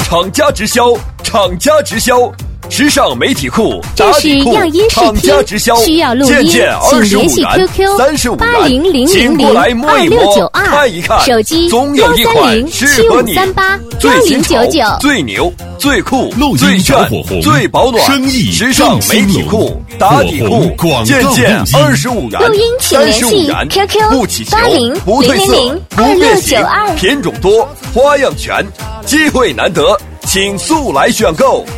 厂家直销，厂家直销。时尚媒体库， 这是样音视听，需要录音，请联系 QQ 80002692 看一看， 手机总有一款适合你。 13075381099， 最新潮、最牛、最酷、最炫、最保暖，时尚媒体库打底库，件件25元， 录音请联系 QQ 不起球，不褪色，不变形，品种多，花样全，机会难得，请速来选购。